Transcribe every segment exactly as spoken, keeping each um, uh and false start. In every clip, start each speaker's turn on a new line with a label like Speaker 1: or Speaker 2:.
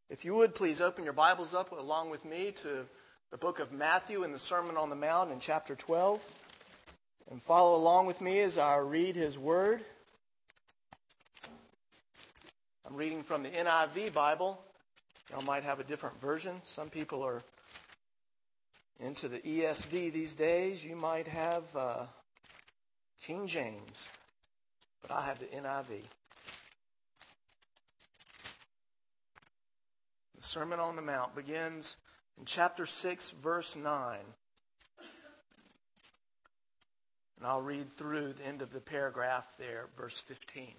Speaker 1: If you would, please open your Bibles up along with me to the book of Matthew and the Sermon on the Mount in chapter twelve. And follow along with me as I read his word. I'm reading from the N I V Bible. Y'all might have a different version. Some people are into the E S V these days. You might have uh, King James, but I have the N I V. The Sermon on the Mount begins in chapter six, verse nine. And I'll read through the end of the paragraph there, verse fifteen.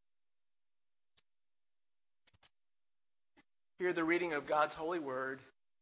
Speaker 1: Hear the reading of God's holy word.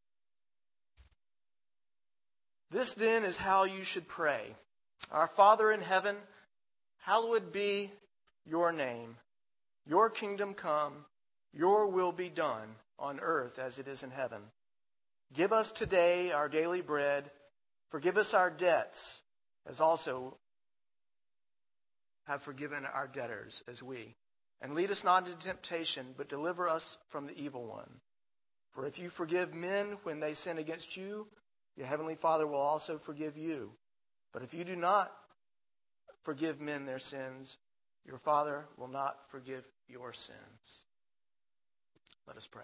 Speaker 1: This then is how you should pray. Our Father in heaven, hallowed be your name. Your kingdom come, your will be done on earth as it is in heaven. Give us today our daily bread. Forgive us our debts, as also have forgiven our debtors as we. And lead us not into temptation, but deliver us from the evil one. For if you forgive men when they sin against you, your heavenly Father will also forgive you. But if you do not forgive men their sins, your Father will not forgive your sins. Let us pray.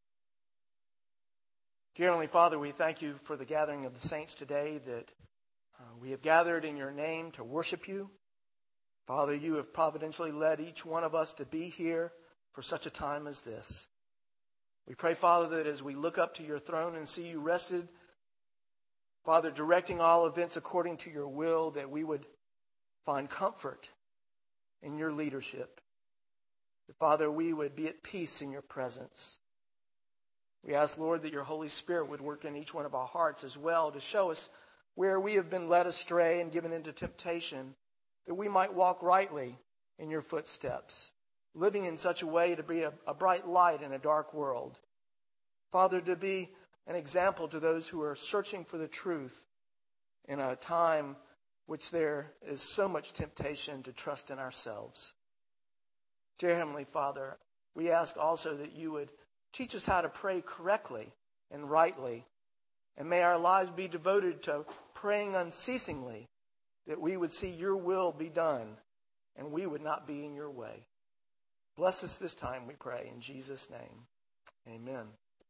Speaker 1: Dear Heavenly Father, we thank you for the gathering of the saints today, that uh, we have gathered in your name to worship you. Father, you have providentially led each one of us to be here for such a time as this. We pray, Father, that as we look up to your throne and see you rested, Father, directing all events according to your will, that we would find comfort in your leadership. That, Father, we would be at peace in your presence. We ask, Lord, that your Holy Spirit would work in each one of our hearts as well to show us where we have been led astray and given into temptation, that we might walk rightly in your footsteps, living in such a way to be a, a bright light in a dark world. Father, to be an example to those who are searching for the truth in a time which there is so much temptation to trust in ourselves. Dear Heavenly Father, we ask also that you would teach us how to pray correctly and rightly, and may our lives be devoted to praying unceasingly, that we would see your will be done and we would not be in your way. Bless us this time, we pray, in Jesus' name. Amen.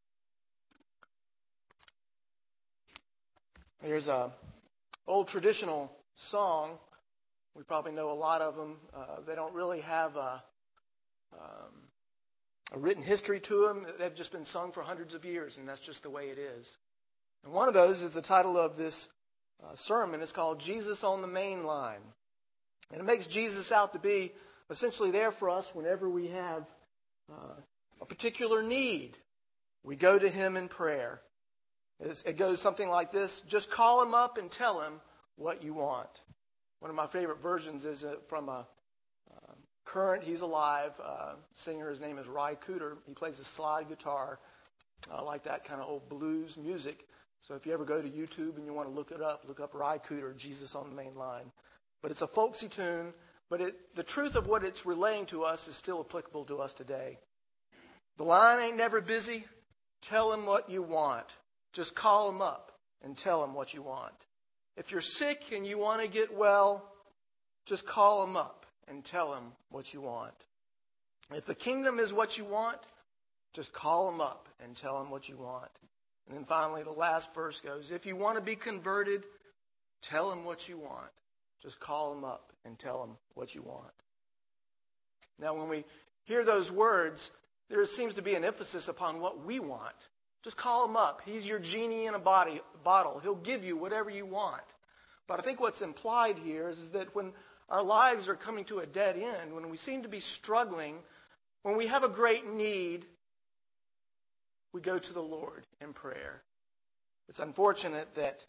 Speaker 1: There's a old traditional song. We probably know a lot of them. Uh, they don't really have a, um, a written history to them. They've just been sung for hundreds of years, and that's just the way it is. And one of those is the title of this uh, sermon. It's called Jesus on the Main Line. And it makes Jesus out to be essentially there for us whenever we have uh, a particular need. We go to him in prayer. It's, it goes something like this: just call him up and tell him what you want. One of my favorite versions is uh, from a uh, current, he's alive, uh, singer. His name is Ry Cooder. He plays a slide guitar. I like that kind of old blues music. So if you ever go to YouTube and you want to look it up, look up Ry Cooder, Jesus on the Main Line. But it's a folksy tune, but it, the truth of what it's relaying to us is still applicable to us today. The line ain't never busy. Tell him what you want. Just call him up and tell him what you want. If you're sick and you want to get well, just call him up and tell him what you want. If the kingdom is what you want, just call him up and tell him what you want. And then finally, the last verse goes, if you want to be converted, tell him what you want. Just call him up and tell him what you want. Now, when we hear those words, there seems to be an emphasis upon what we want. Just call him up. He's your genie in a body, bottle. He'll give you whatever you want. But I think what's implied here is that when our lives are coming to a dead end, when we seem to be struggling, when we have a great need, we go to the Lord in prayer. It's unfortunate that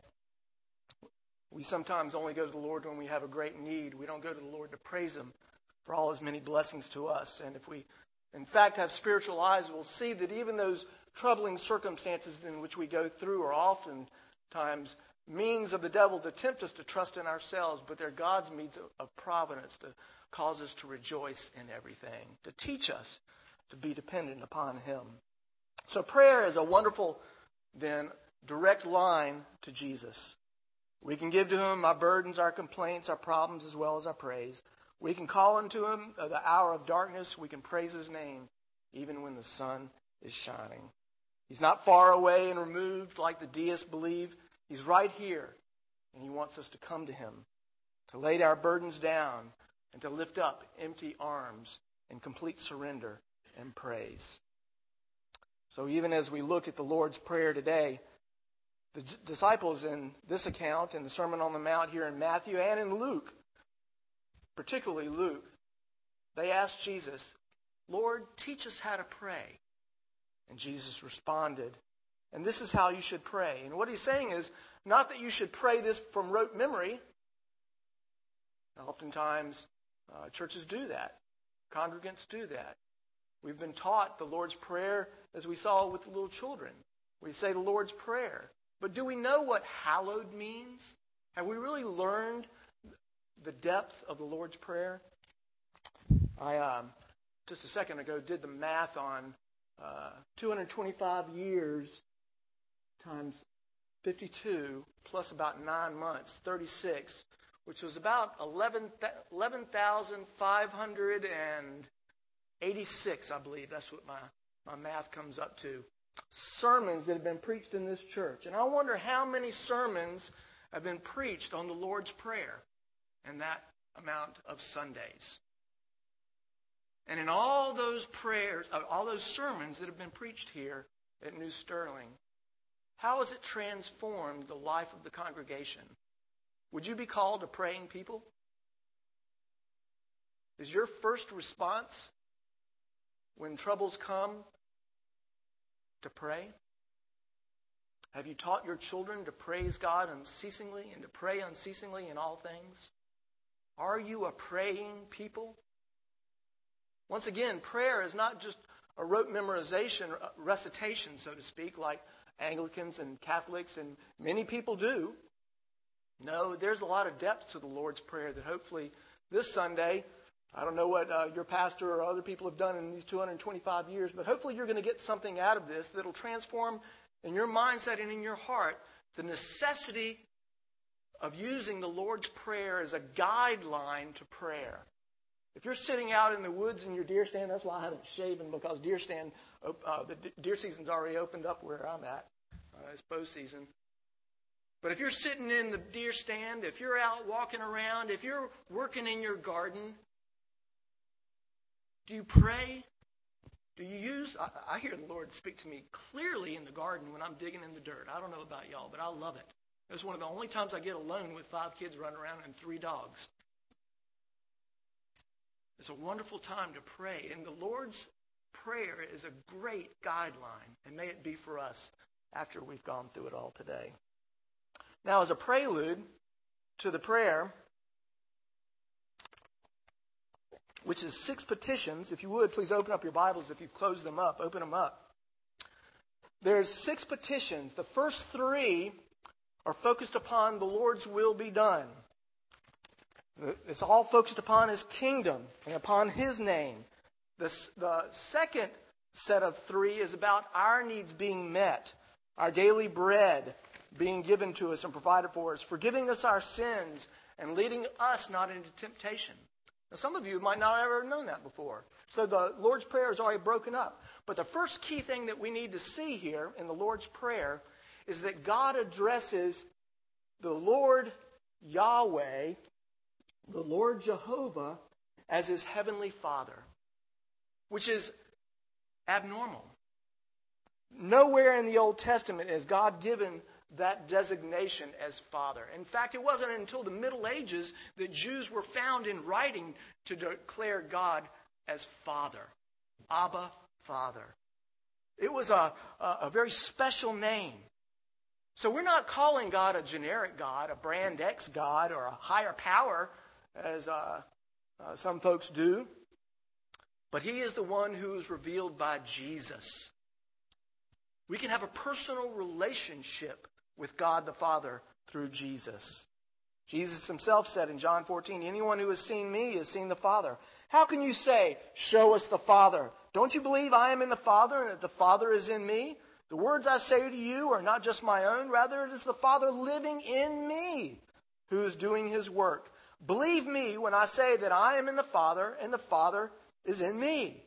Speaker 1: we sometimes only go to the Lord when we have a great need. We don't go to the Lord to praise him for all his many blessings to us. And if we, in fact, have spiritual eyes, we'll see that even those troubling circumstances in which we go through are oftentimes means of the devil to tempt us to trust in ourselves, but they're God's means of, of providence to cause us to rejoice in everything, to teach us to be dependent upon him. So prayer is a wonderful, then, direct line to Jesus. We can give to him our burdens, our complaints, our problems, as well as our praise. We can call unto him at the hour of darkness. We can praise his name even when the sun is shining. He's not far away and removed like the deists believe. He's right here, and he wants us to come to him, to lay our burdens down, and to lift up empty arms in complete surrender and praise. So even as we look at the Lord's Prayer today, the disciples in this account, in the Sermon on the Mount here in Matthew and in Luke, particularly Luke, they asked Jesus, Lord, teach us how to pray. And Jesus responded, and this is how you should pray. And what he's saying is, not that you should pray this from rote memory. Oftentimes, uh, churches do that. Congregants do that. We've been taught the Lord's Prayer, as we saw with the little children. We say the Lord's Prayer. But do we know what hallowed means? Have we really learned the depth of the Lord's Prayer? I, um, just a second ago, did the math on uh, two hundred twenty-five years times fifty-two plus about nine months, thirty-six, which was about eleven thousand five hundred eighty-six, I believe. That's what my, my math comes up to. Sermons that have been preached in this church. And I wonder how many sermons have been preached on the Lord's Prayer in that amount of Sundays. And in all those prayers, all those sermons that have been preached here at New Sterling, how has it transformed the life of the congregation? Would you be called a praying people? Is your first response when troubles come to pray? Have you taught your children to praise God unceasingly and to pray unceasingly in all things? Are you a praying people? Once again, prayer is not just a rote memorization, recitation, so to speak, like Anglicans and Catholics and many people do. No, there's a lot of depth to the Lord's Prayer that hopefully this Sunday, I don't know what uh, your pastor or other people have done in these two hundred twenty-five years, but hopefully you're going to get something out of this that will transform in your mindset and in your heart the necessity of using the Lord's Prayer as a guideline to prayer. If you're sitting out in the woods in your deer stand, that's why I haven't shaven, because deer stand, uh, the deer season's already opened up where I'm at. Uh, it's bow season. But if you're sitting in the deer stand, if you're out walking around, if you're working in your garden, do you pray? Do you use, I, I hear the Lord speak to me clearly in the garden when I'm digging in the dirt. I don't know about y'all, but I love it. It's one of the only times I get alone with five kids running around and three dogs. It's a wonderful time to pray. And the Lord's Prayer is a great guideline. And may it be for us after we've gone through it all today. Now, as a prelude to the prayer, which is six petitions, if you would, please open up your Bibles. If you've closed them up, open them up. There's six petitions. The first three are focused upon the Lord's will be done. It's all focused upon his kingdom and upon his name. The, the second set of three is about our needs being met, our daily bread being given to us and provided for us, forgiving us our sins and leading us not into temptation. Now, some of you might not have ever known that before. So the Lord's Prayer is already broken up. But the first key thing that we need to see here in the Lord's Prayer is that God addresses the Lord Yahweh, the Lord Jehovah, as his heavenly Father, which is abnormal. Nowhere in the Old Testament is God given that designation as Father. In fact, it wasn't until the Middle Ages that Jews were found in writing to declare God as Father. Abba, Father. It was a, a, a very special name. So we're not calling God a generic God, a brand X God, or a higher power, as uh, uh, some folks do. But he is the one who is revealed by Jesus. We can have a personal relationship with God the Father through Jesus. Jesus himself said in John fourteen, anyone who has seen me has seen the Father. How can you say, show us the Father? don't you believe I am in the Father and that the Father is in me? The words I say to you are not just my own. Rather, it is the Father living in me who is doing his work. Believe me when I say that I am in the Father and the Father is in me.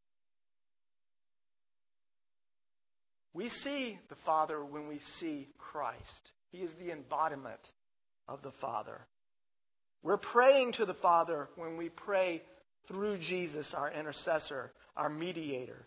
Speaker 1: We see the Father when we see Christ. He is the embodiment of the Father. We're praying to the Father when we pray through Jesus, our intercessor, our mediator.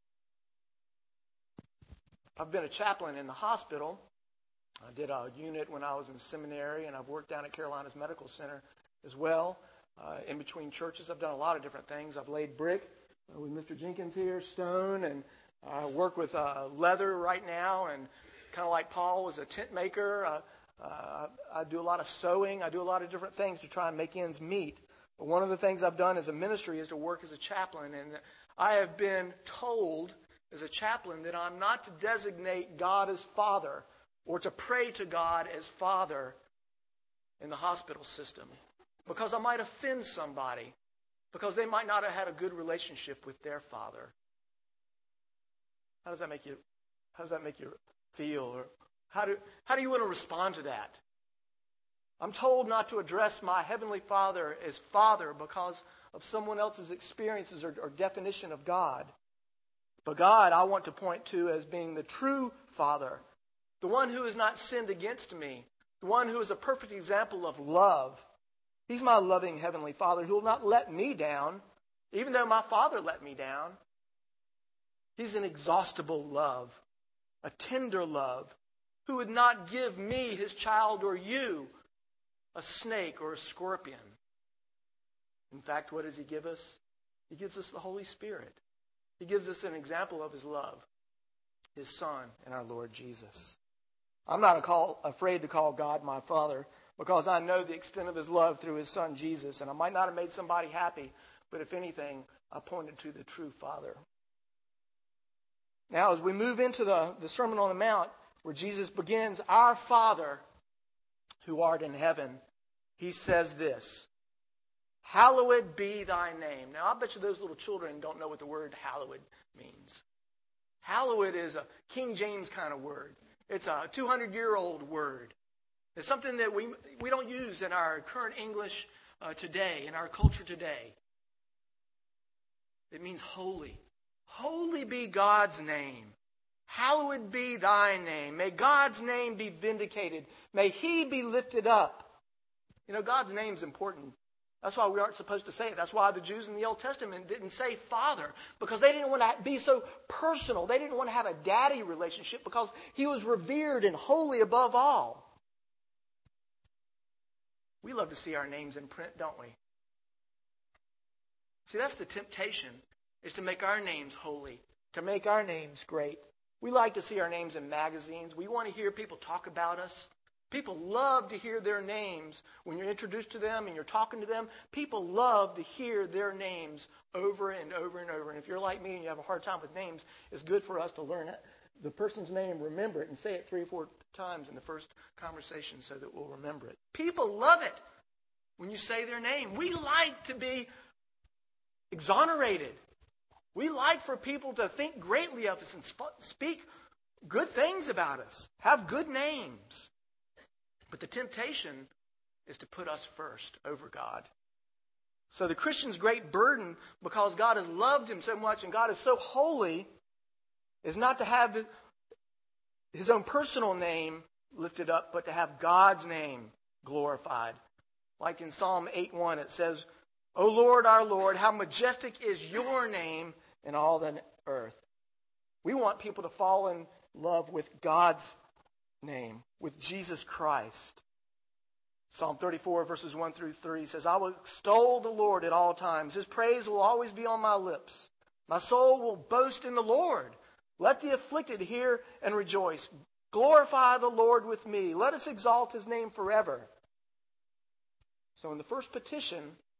Speaker 1: I've been a chaplain in the hospital. I did a unit when I was in seminary, and I've worked down at Carolinas Medical Center as well. Uh, in between churches, I've done a lot of different things. I've laid brick uh, with Mister Jenkins here, stone, and I work with uh, leather right now, and kind of like Paul was a tent maker. Uh, uh, I do a lot of sewing. I do a lot of different things to try and make ends meet. But one of the things I've done as a ministry is to work as a chaplain, and I have been told as a chaplain that I'm not to designate God as Father or to pray to God as Father in the hospital system, because I might offend somebody, because they might not have had a good relationship with their father. How does that make you, how does that make you feel? Or how do, how do you want to respond to that? I'm told not to address my Heavenly Father as Father because of someone else's experiences or, or definition of God. But God, I want to point to as being the true Father, the one who has not sinned against me, the one who is a perfect example of love. He's my loving Heavenly Father who will not let me down, even though my Father let me down. He's an inexhaustible love, a tender love, who would not give me, his child, or you, a snake or a scorpion. In fact, what does he give us? He gives us the Holy Spirit. He gives us an example of his love, his Son, and our Lord Jesus. I'm not a call, afraid to call God my Father because I know the extent of his love through his Son Jesus. And I might not have made somebody happy, but if anything, I pointed to the true Father. Now, as we move into the, the Sermon on the Mount, where Jesus begins, our Father who art in heaven, he says this, hallowed be thy name. Now, I bet you those little children don't know what the word hallowed means. Hallowed is a King James kind of word. It's a two hundred year old word. It's something that we, we don't use in our current English uh, today, in our culture today. It means holy. Holy be God's name. Hallowed be thy name. May God's name be vindicated. May he be lifted up. You know, God's name is important. That's why we aren't supposed to say it. That's why the Jews in the Old Testament didn't say Father, because they didn't want to be so personal. They didn't want to have a daddy relationship because he was revered and holy above all. We love to see our names in print, don't we? See, that's the temptation, is to make our names holy, to make our names great. We like to see our names in magazines. We want to hear people talk about us. People love to hear their names when you're introduced to them and you're talking to them. People love to hear their names over and over and over. And if you're like me and you have a hard time with names, it's good for us to learn it. The person's name, remember it, and say it three or four times in the first conversation so that we'll remember it. People love it when you say their name. We like to be exonerated. We like for people to think greatly of us and sp- speak good things about us, have good names. But the temptation is to put us first over God. So the Christian's great burden, because God has loved him so much and God is so holy, is not to have his own personal name lifted up, but to have God's name glorified. Like in Psalm eight one, it says, O Lord, our Lord, how majestic is your name in all the earth. We want people to fall in love with God's name, with Jesus Christ. Psalm thirty-four, verses one through three says, I will extol the Lord at all times. His praise will always be on my lips. My soul will boast in the Lord. Let the afflicted hear and rejoice. Glorify the Lord with me. Let us exalt his name forever. So in the first petition,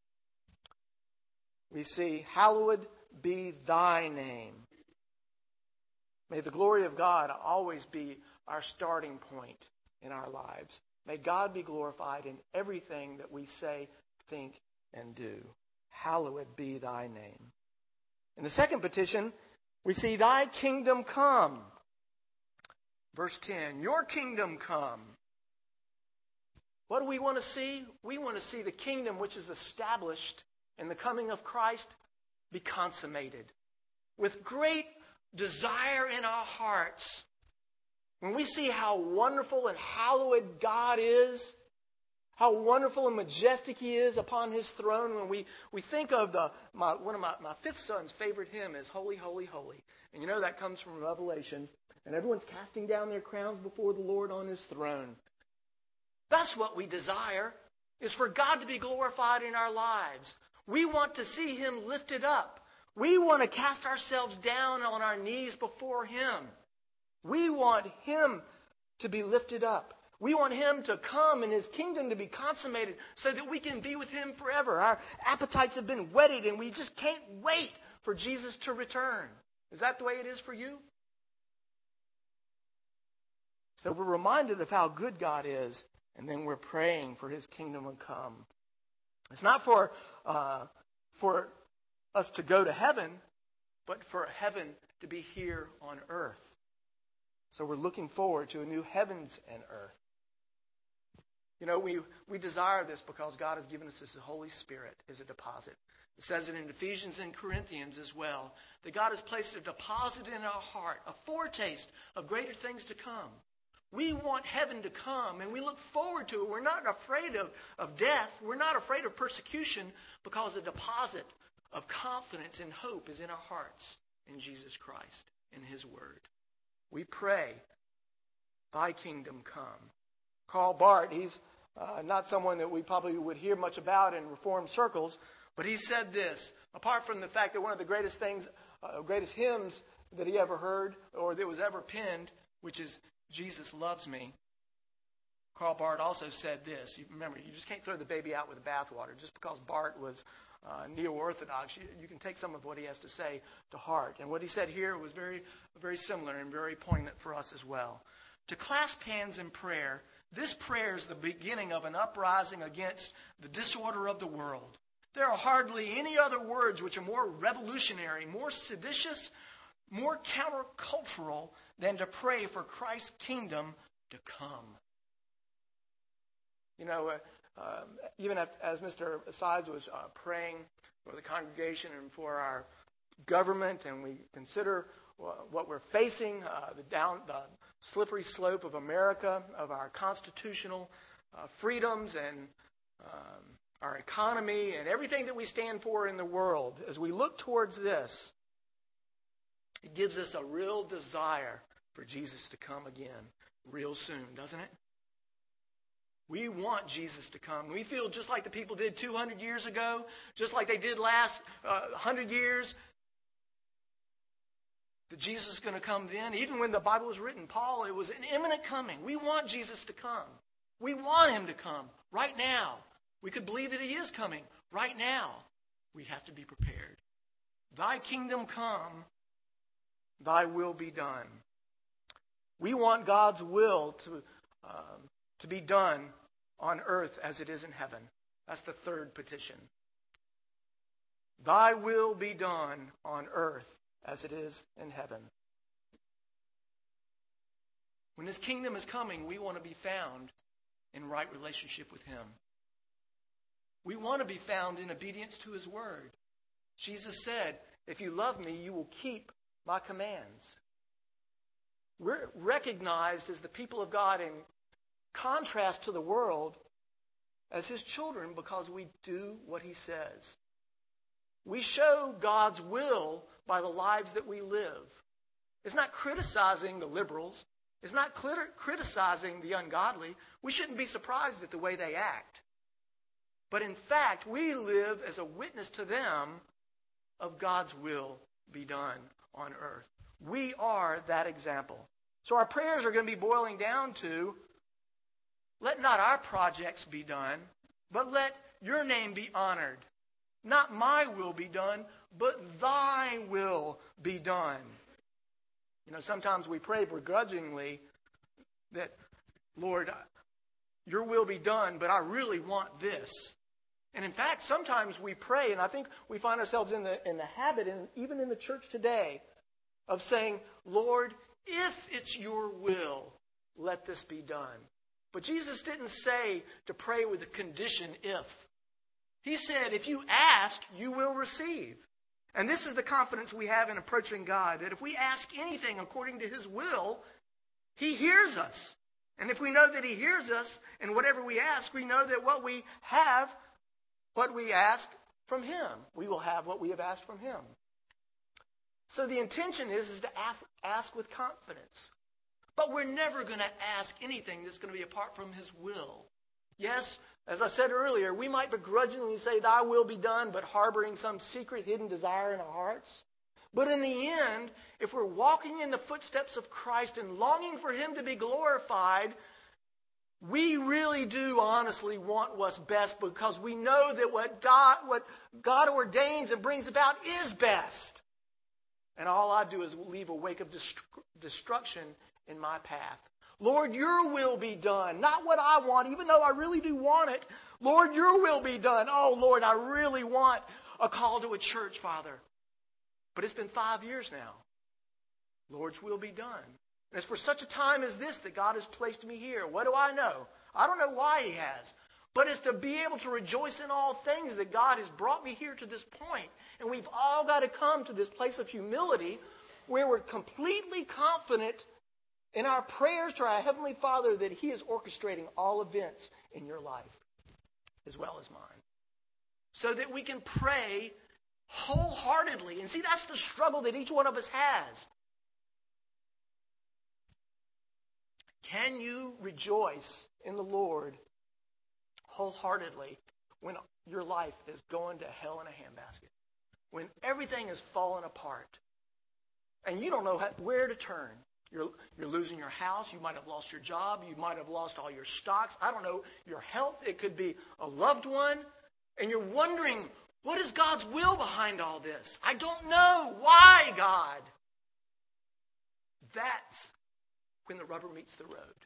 Speaker 1: we see, hallowed be thy name. May the glory of God always be our starting point in our lives. May God be glorified in everything that we say, think, and do. Hallowed be thy name. In the second petition, we see, thy kingdom come. Verse ten, your kingdom come. What do we want to see? We want to see the kingdom which is established in the coming of Christ be consummated. With great desire in our hearts, when we see how wonderful and hallowed God is, how wonderful and majestic He is upon His throne, when we, we think of the my, one of my, my fifth son's favorite hymn is Holy, Holy, Holy. And you know that comes from Revelation. And everyone's casting down their crowns before the Lord on His throne. That's what we desire, is for God to be glorified in our lives. We want to see Him lifted up. We want to cast ourselves down on our knees before Him. We want Him to be lifted up. We want Him to come and His kingdom to be consummated so that we can be with Him forever. Our appetites have been whetted and we just can't wait for Jesus to return. Is that the way it is for you? So we're reminded of how good God is, and then we're praying for His kingdom to come. It's not for uh, for us to go to heaven, but for heaven to be here on earth. So we're looking forward to a new heavens and earth. You know, we, we desire this because God has given us His Holy Spirit as a deposit. It says it in Ephesians and Corinthians as well, that God has placed a deposit in our heart, a foretaste of greater things to come. We want heaven to come, and we look forward to it. We're not afraid of, of death. We're not afraid of persecution because the deposit of confidence and hope is in our hearts in Jesus Christ, in His Word. We pray, thy kingdom come. Karl Barth, he's uh, not someone that we probably would hear much about in Reformed circles, but he said this, apart from the fact that one of the greatest things, uh, greatest hymns that he ever heard or that was ever penned, which is Jesus Loves Me. Karl Barth also said this. You remember, you just can't throw the baby out with the bathwater. Just because Barth was uh, neo-Orthodox, you, you can take some of what he has to say to heart. And what he said here was very, very similar and very poignant for us as well. To clasp hands in prayer, this prayer is the beginning of an uprising against the disorder of the world. There are hardly any other words which are more revolutionary, more seditious, more countercultural than to pray for Christ's kingdom to come. You know, uh, uh, even as Mister Sides was uh, praying for the congregation and for our government, and we consider uh, what we're facing, uh, the down, the slippery slope of America, of our constitutional uh, freedoms and um, our economy and everything that we stand for in the world, as we look towards this, it gives us a real desire for Jesus to come again real soon, doesn't it? We want Jesus to come. We feel just like the people did two hundred years ago, just like they did last uh, one hundred years, that Jesus is going to come then. Even when the Bible was written, Paul, it was an imminent coming. We want Jesus to come. We want Him to come right now. We could believe that He is coming right now. We have to be prepared. Thy kingdom come, thy will be done. We want God's will to, um, to be done on earth as it is in heaven. That's the third petition. Thy will be done on earth as it is in heaven. When His kingdom is coming, we want to be found in right relationship with Him. We want to be found in obedience to His word. Jesus said, if you love me, you will keep my commands. We're recognized as the people of God in contrast to the world as His children because we do what He says. We show God's will by the lives that we live. It's not criticizing the liberals. It's not criticizing the ungodly. We shouldn't be surprised at the way they act. But in fact, we live as a witness to them of God's will be done on earth. We are that example. So our prayers are going to be boiling down to, let not our projects be done, but let your name be honored. Not my will be done, but thy will be done. You know, sometimes we pray begrudgingly that, Lord, your will be done, but I really want this. And in fact, sometimes we pray, and I think we find ourselves in the, in the habit, and even in the church today, of saying, Lord, if it's your will, let this be done. But Jesus didn't say to pray with a condition if. He said, if you ask, you will receive. And this is the confidence we have in approaching God, that if we ask anything according to his will, he hears us. And if we know that he hears us, and whatever we ask, we know that what we have, what we ask from him, we will have what we have asked from him. So the intention is, is to ask with confidence. But we're never going to ask anything that's going to be apart from his will. Yes, as I said earlier, we might begrudgingly say, thy will be done, but harboring some secret hidden desire in our hearts. But in the end, if we're walking in the footsteps of Christ and longing for him to be glorified, we really do honestly want what's best, because we know that what God, what God ordains and brings about is best. And all I do is leave a wake of dest- destruction in my path. Lord, your will be done. Not what I want, even though I really do want it. Lord, your will be done. Oh, Lord, I really want a call to a church, Father. But it's been five years now. Lord's will be done. And it's for such a time as this that God has placed me here. What do I know? I don't know why he has. But it's to be able to rejoice in all things that God has brought me here to this point. And we've all got to come to this place of humility where we're completely confident in our prayers to our Heavenly Father that he is orchestrating all events in your life as well as mine. So that we can pray wholeheartedly. And see, that's the struggle that each one of us has. Can you rejoice in the Lord wholeheartedly when your life is going to hell in a handbasket? When everything is falling apart and you don't know how, where to turn. You're, you're losing your house. You might have lost your job. You might have lost all your stocks. I don't know, your health. It could be a loved one. And you're wondering, what is God's will behind all this? I don't know. Why, God? That's when the rubber meets the road.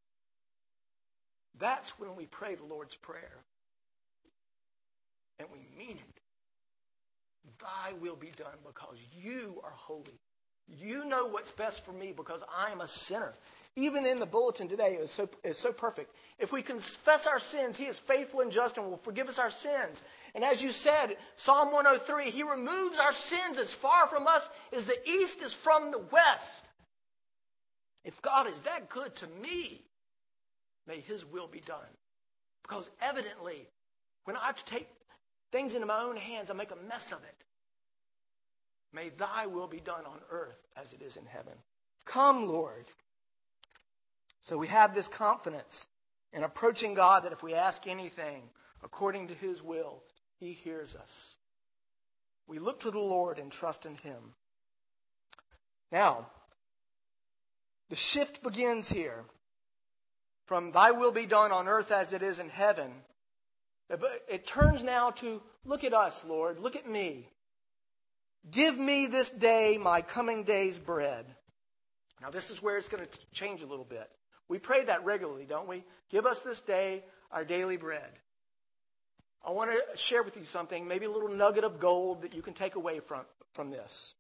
Speaker 1: That's when we pray the Lord's Prayer. And we mean it. Thy will be done, because you are holy. You know what's best for me, because I am a sinner. Even in the bulletin today, it's so, it's so perfect. If we confess our sins, he is faithful and just and will forgive us our sins. And as you said, Psalm one oh three, he removes our sins as far from us as the east is from the west. If God is that good to me, may his will be done. Because evidently, when I take things into my own hands, I make a mess of it. May thy will be done on earth as it is in heaven. Come, Lord. So we have this confidence in approaching God that if we ask anything according to his will, he hears us. We look to the Lord and trust in him. Now, the shift begins here. From thy will be done on earth as it is in heaven. It turns now to, look at us, Lord. Look at me. Give me this day my coming day's bread. Now this is where it's going to change a little bit. We pray that regularly, don't we? Give us this day our daily bread. I want to share with you something, maybe a little nugget of gold that you can take away from, from this.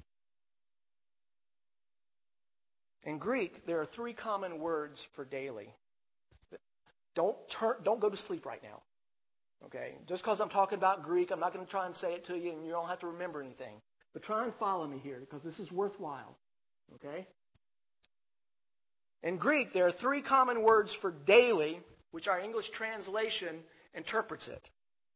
Speaker 1: In Greek, there are three common words for daily. Don't turn, don't go to sleep right now. Okay? Just because I'm talking about Greek, I'm not going to try and say it to you and you don't have to remember anything. But try and follow me here because this is worthwhile. Okay? In Greek, there are three common words for daily, which our English translation interprets it.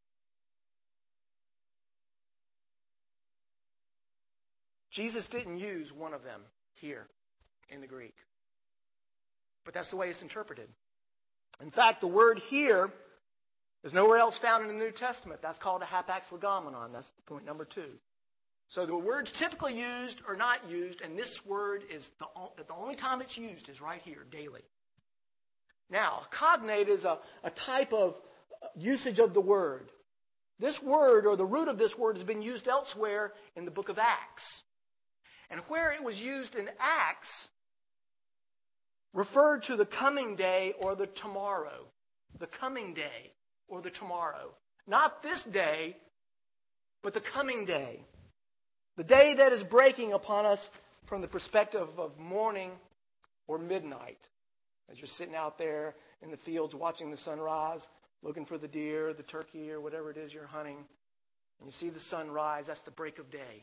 Speaker 1: Jesus didn't use one of them here in the Greek. But that's the way it's interpreted. In fact, the word here is nowhere else found in the New Testament. That's called a hapax legomenon. That's point number two. So the words typically used are not used, and this word is the, the only time it's used is right here, daily. Now, cognate is a, a type of usage of the word. This word, or the root of this word, has been used elsewhere in the book of Acts. And where it was used in Acts referred to the coming day or the tomorrow. The coming day or the tomorrow. Not this day, but the coming day. The day that is breaking upon us from the perspective of morning or midnight. As you're sitting out there in the fields watching the sunrise, looking for the deer, the turkey, or whatever it is you're hunting, and you see the sun rise, that's the break of day.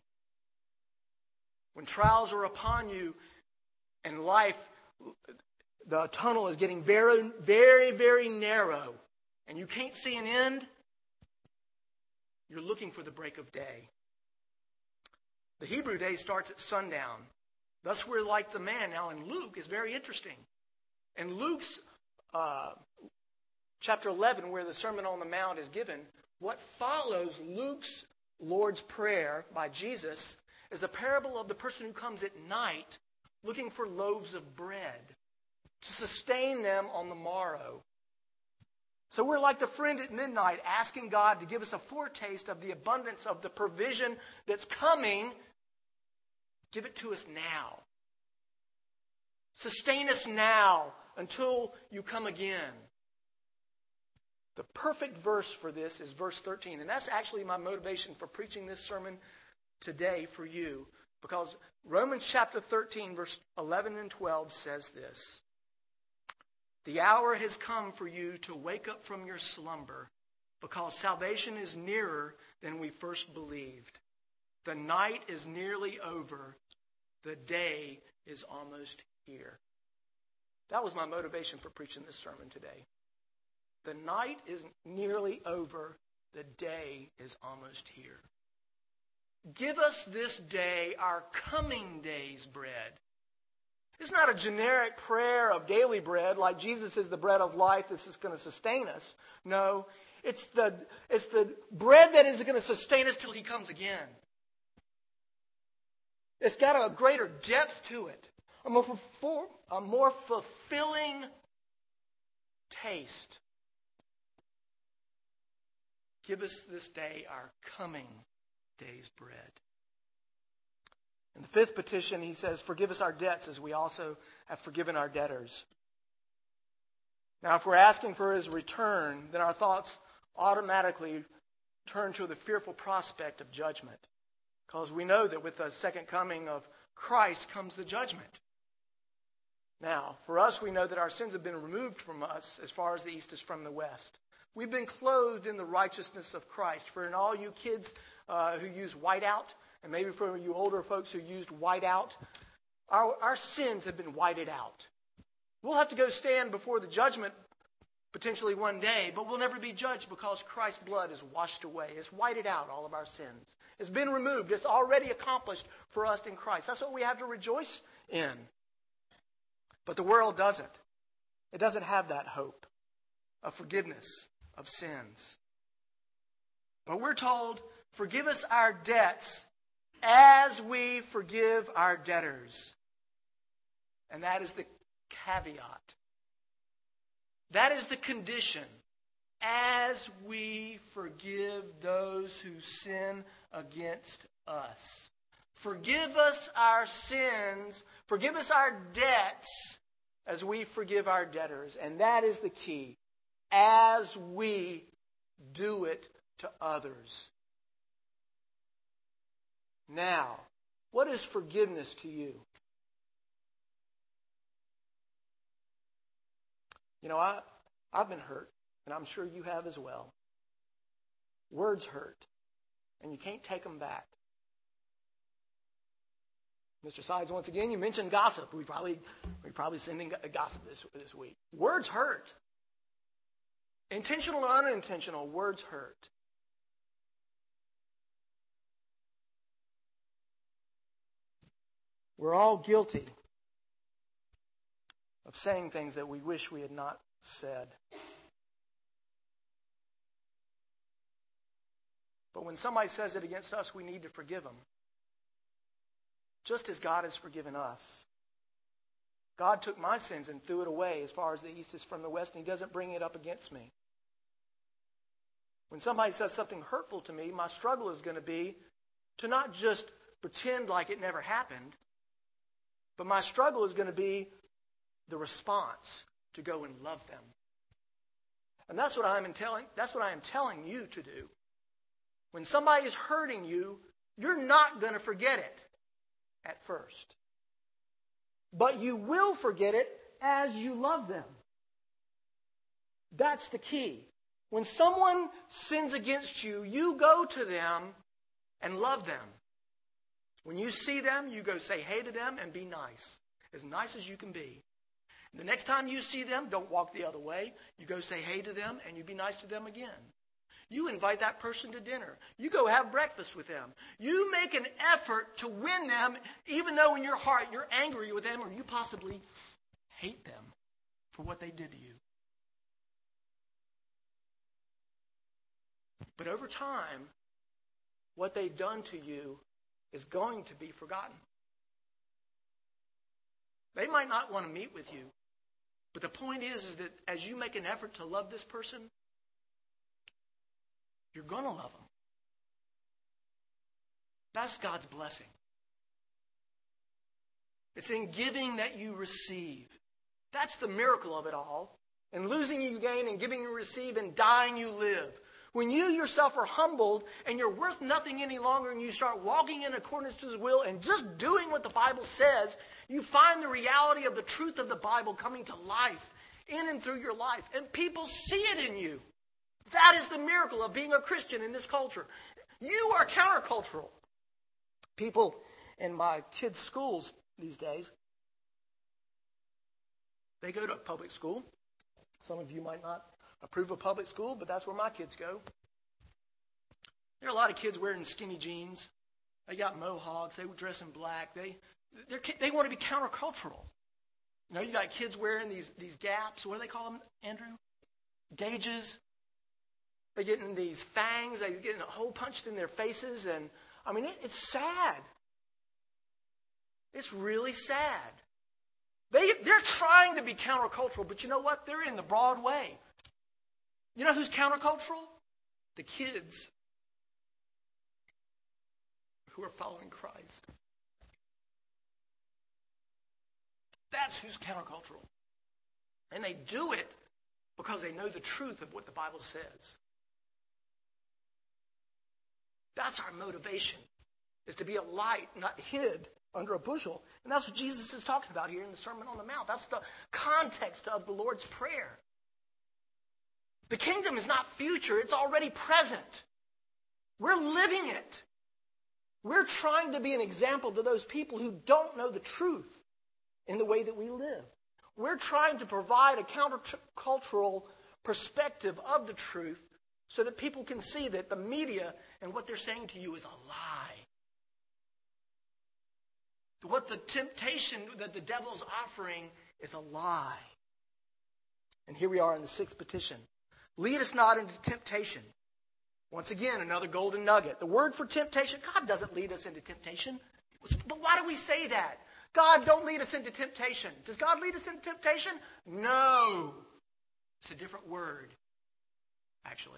Speaker 1: When trials are upon you and life, the tunnel is getting very, very, very narrow, and you can't see an end, you're looking for the break of day. The Hebrew day starts at sundown. Thus we're like the man. Now in Luke is very interesting. In Luke's uh, chapter eleven, where the Sermon on the Mount is given, what follows Luke's Lord's Prayer by Jesus is a parable of the person who comes at night looking for loaves of bread to sustain them on the morrow. So we're like the friend at midnight asking God to give us a foretaste of the abundance of the provision that's coming. Give it to us now. Sustain us now until you come again. The perfect verse for this is verse thirteen. And that's actually my motivation for preaching this sermon today for you. Because Romans chapter thirteen, verse eleven and twelve says this. The hour has come for you to wake up from your slumber, because salvation is nearer than we first believed. The night is nearly over. The day is almost here. That was my motivation for preaching this sermon today. The night is nearly over. The day is almost here. Give us this day our coming day's bread. It's not a generic prayer of daily bread like Jesus is the bread of life. This is going to sustain us. No, it's the, it's the bread that is going to sustain us till he comes again. It's got a greater depth to it. A more, a more fulfilling taste. Give us this day our coming day's bread. In the fifth petition, he says, forgive us our debts as we also have forgiven our debtors. Now, if we're asking for his return, then our thoughts automatically turn to the fearful prospect of judgment. Because we know that with the second coming of Christ comes the judgment. Now, for us, we know that our sins have been removed from us as far as the east is from the west. We've been clothed in the righteousness of Christ. For in all you kids uh, who use whiteout, and maybe for you older folks who used whiteout, our, our sins have been whited out. We'll have to go stand before the judgment potentially one day, but we'll never be judged because Christ's blood is washed away. It's whited out all of our sins. It's been removed. It's already accomplished for us in Christ. That's what we have to rejoice in. But the world doesn't. It doesn't have that hope of forgiveness of sins. But we're told, forgive us our debts as we forgive our debtors. And that is the caveat. That is the condition. As we forgive those who sin against us. Forgive us our sins. Forgive us our debts as we forgive our debtors. And that is the key. As we do it to others. Now, what is forgiveness to you? You know, I, I've been hurt, and I'm sure you have as well. Words hurt, and you can't take them back. Mister Sides, once again, you mentioned gossip. We probably we probably sending gossip this, this week. Words hurt. Intentional or unintentional, words hurt. We're all guilty of saying things that we wish we had not said. But when somebody says it against us, we need to forgive them. Just as God has forgiven us. God took my sins and threw it away as far as the east is from the west, and he doesn't bring it up against me. When somebody says something hurtful to me, my struggle is going to be to not just pretend like it never happened, but my struggle is going to be the response to go and love them. And that's what I'm telling, that's what I am telling you to do. When somebody is hurting you, you're not going to forget it at first. But you will forget it as you love them. That's the key. When someone sins against you, you go to them and love them. When you see them, you go say hey to them and be nice. As nice as you can be. The next time you see them, don't walk the other way. You go say hey to them and you be nice to them again. You invite that person to dinner. You go have breakfast with them. You make an effort to win them, even though in your heart you're angry with them or you possibly hate them for what they did to you. But over time, what they've done to you is going to be forgotten. They might not want to meet with you, but the point is, is that as you make an effort to love this person, you're going to love them. That's God's blessing. It's in giving that you receive. That's the miracle of it all. In losing you gain, and giving you receive, and dying you live. When you yourself are humbled and you're worth nothing any longer and you start walking in accordance to His will and just doing what the Bible says, you find the reality of the truth of the Bible coming to life in and through your life. And people see it in you. That is the miracle of being a Christian in this culture. You are countercultural. People in my kids' schools these days, they go to public school. Some of you might not approve of public school, but that's where my kids go. There are a lot of kids wearing skinny jeans. They got mohawks. They dress in black. They they're, they want to be countercultural. You know, you got kids wearing these, these gaps. What do they call them, Andrew? Gauges. They're getting these fangs. They're getting a hole punched in their faces. And, I mean, it, it's sad. It's really sad. They, they're trying to be countercultural, but you know what? They're in the broad way. You know who's countercultural? The kids who are following Christ. That's who's countercultural. And they do it because they know the truth of what the Bible says. That's our motivation, is to be a light, not hid under a bushel. And that's what Jesus is talking about here in the Sermon on the Mount. That's the context of the Lord's Prayer. The kingdom is not future, it's already present. We're living it. We're trying to be an example to those people who don't know the truth in the way that we live. We're trying to provide a countercultural perspective of the truth so that people can see that the media and what they're saying to you is a lie. What the temptation that the devil's offering is a lie. And here we are in the sixth petition. Lead us not into temptation. Once again, another golden nugget. The word for temptation, God doesn't lead us into temptation. But why do we say that? God, don't lead us into temptation. Does God lead us into temptation? No. It's a different word, actually.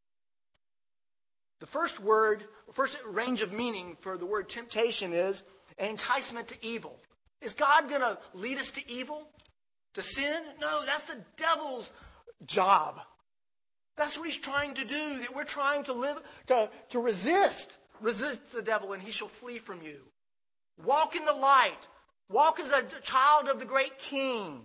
Speaker 1: The first word, first range of meaning for the word temptation is an enticement to evil. Is God going to lead us to evil? To sin? No, that's the devil's job. That's what he's trying to do, that we're trying to live, to, to resist. Resist the devil and he shall flee from you. Walk in the light. Walk as a child of the great King.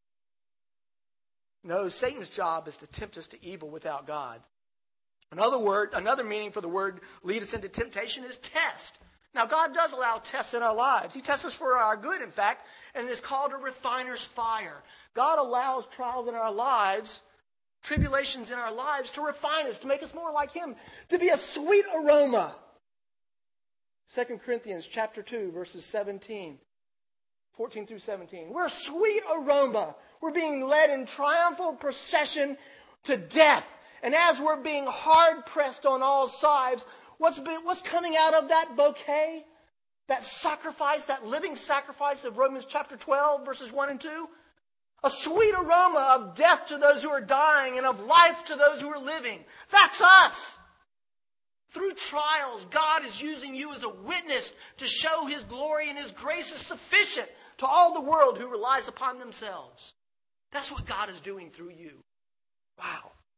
Speaker 1: No, Satan's job is to tempt us to evil without God. Another word, another meaning for the word lead us into temptation is test. Now, God does allow tests in our lives. He tests us for our good, in fact, and it's called a refiner's fire. God allows trials in our lives, tribulations in our lives, to refine us, to make us more like Him, to be a sweet aroma. Second Corinthians chapter two, verses seventeen, fourteen through seventeen. We're a sweet aroma. We're being led in triumphal procession to death. And as we're being hard-pressed on all sides, what's, been, what's coming out of that bouquet? That sacrifice, that living sacrifice of Romans chapter twelve, verses one and two? A sweet aroma of death to those who are dying and of life to those who are living. That's us. Through trials, God is using you as a witness to show His glory, and His grace is sufficient to all the world who relies upon themselves. That's what God is doing through you. Wow.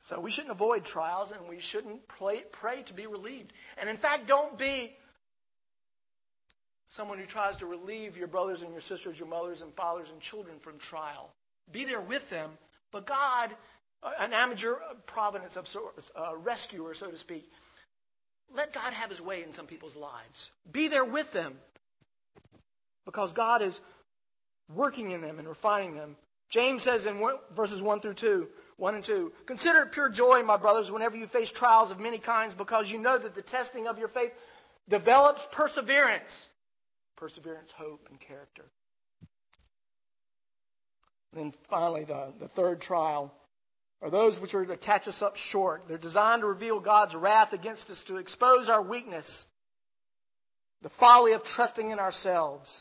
Speaker 1: So we shouldn't avoid trials, and we shouldn't pray, pray to be relieved. And in fact, don't be someone who tries to relieve your brothers and your sisters, your mothers and fathers and children from trial. Be there with them, but God, an amateur providence of sorts, a rescuer, so to speak, let God have his way in some people's lives. Be there with them, because God is working in them and refining them. James says in verses one through two, one and two, consider it pure joy, my brothers, whenever you face trials of many kinds, because you know that the testing of your faith develops perseverance. Perseverance, hope, and character. And then finally, the, the third trial are those which are to catch us up short. They're designed to reveal God's wrath against us, to expose our weakness, the folly of trusting in ourselves.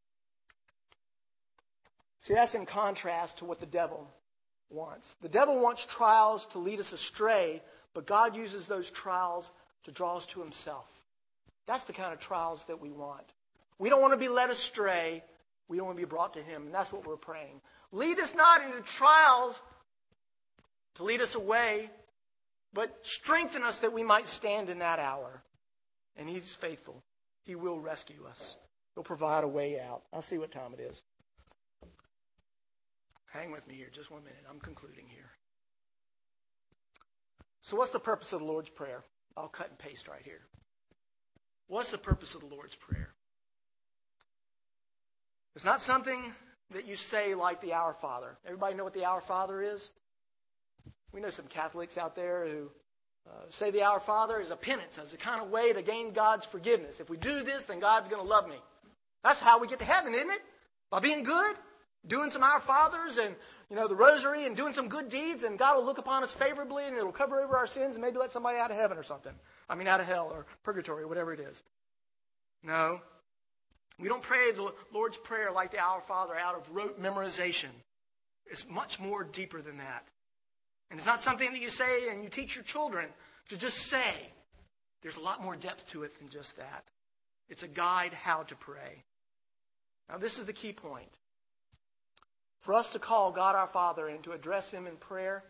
Speaker 1: See, that's in contrast to what the devil wants. The devil wants trials to lead us astray, but God uses those trials to draw us to himself. That's the kind of trials that we want. We don't want to be led astray. We don't want to be brought to him, and that's what we're praying. Lead us not into trials to lead us away, but strengthen us that we might stand in that hour. And he's faithful. He will rescue us. He'll provide a way out. I'll see what time it is. Hang with me here just one minute. I'm concluding here. So what's the purpose of the Lord's Prayer? I'll cut and paste right here. What's the purpose of the Lord's Prayer? It's not something that you say like the Our Father. Everybody know what the Our Father is? We know some Catholics out there who uh, say the Our Father is a penance, as a kind of way to gain God's forgiveness. If we do this, then God's going to love me. That's how we get to heaven, isn't it? By being good, doing some Our Fathers and, you know, the rosary and doing some good deeds, and God will look upon us favorably and it'll cover over our sins and maybe let somebody out of heaven or something. I mean, out of hell or purgatory or whatever it is. No. We don't pray the Lord's Prayer like the Our Father out of rote memorization. It's much more deeper than that. And it's not something that you say and you teach your children to just say. There's a lot more depth to it than just that. It's a guide how to pray. Now, this is the key point. For us to call God our Father and to address him in prayer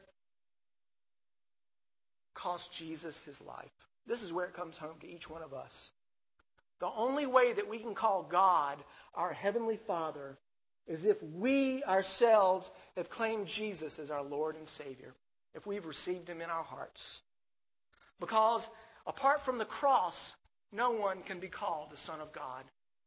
Speaker 1: cost Jesus his life. This is where it comes home to each one of us. The only way that we can call God our Heavenly Father is if we ourselves have claimed Jesus as our Lord and Savior, if we've received him in our hearts. Because apart from the cross, no one can be called the Son of God.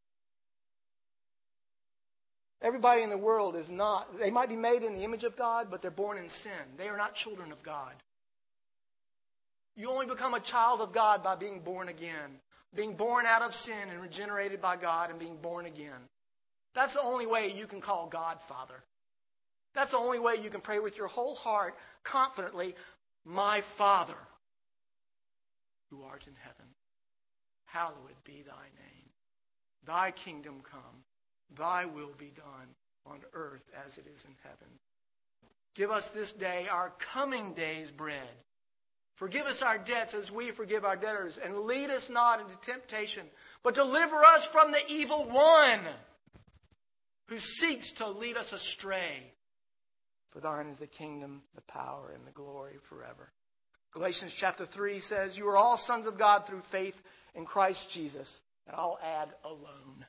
Speaker 1: Everybody in the world is not, they might be made in the image of God, but they're born in sin. They are not children of God. You only become a child of God by being born again. Being born out of sin and regenerated by God and being born again. That's the only way you can call God Father. That's the only way you can pray with your whole heart, confidently, my Father, who art in heaven, hallowed be thy name. Thy kingdom come, thy will be done on earth as it is in heaven. Give us this day our coming day's bread. Forgive us our debts as we forgive our debtors, and lead us not into temptation, but deliver us from the evil one who seeks to lead us astray. For thine is the kingdom, the power, and the glory forever. Galatians chapter three says, you are all sons of God through faith in Christ Jesus. And I'll add, alone.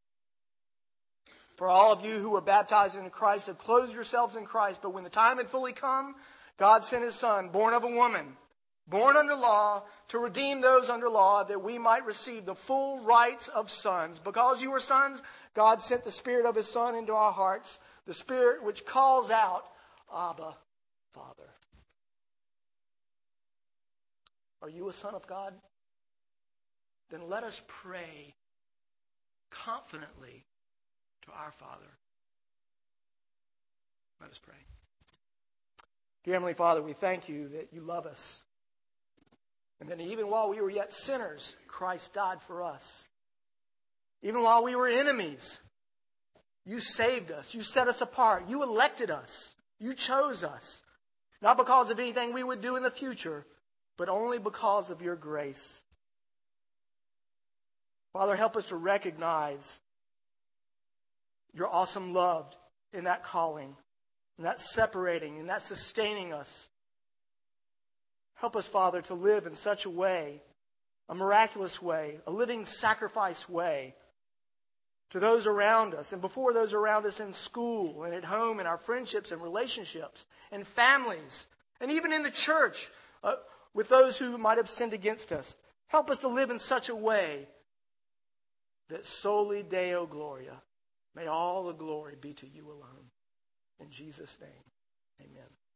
Speaker 1: For all of you who were baptized into Christ have clothed yourselves in Christ. But when the time had fully come, God sent his Son, born of a woman, born under law, to redeem those under law, that we might receive the full rights of sons. Because you are sons, God sent the Spirit of his Son into our hearts, the Spirit which calls out, Abba, Father. Are you a son of God? Then let us pray confidently to our Father. Let us pray. Dear Heavenly Father, we thank you that you love us. And that even while we were yet sinners, Christ died for us. Even while we were enemies, you saved us. You set us apart. You elected us. You chose us. Not because of anything we would do in the future, but only because of your grace. Father, help us to recognize your awesome love in that calling, in that separating, in that sustaining us Help us, Father, to live in such a way, a miraculous way, a living sacrifice way to those around us and before those around us in school and at home, in our friendships and relationships and families, and even in the church uh, with those who might have sinned against us. Help us to live in such a way that soli Deo Gloria, may all the glory be to you alone. In Jesus' name, amen.